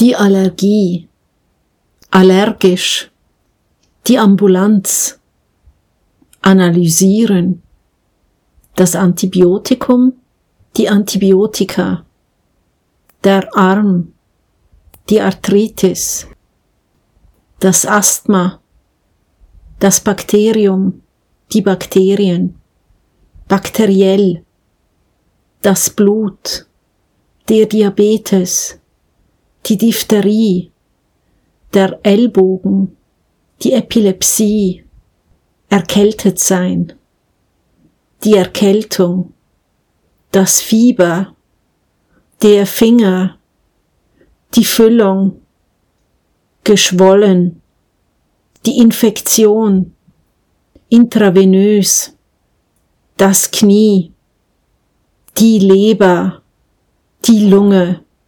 die Allergie, allergisch, die Ambulanz, analysieren, das Antibiotikum, die Antibiotika, der Arm, die Arthritis, das Asthma, das Bakterium, die Bakterien, bakteriell, das Blut, der Diabetes, die Diphtherie, der Ellbogen, die Epilepsie, erkältet sein, die Erkältung, das Fieber, der Finger, die Füllung, geschwollen, die Infektion, intravenös, das Knie, die Leber, die Lunge,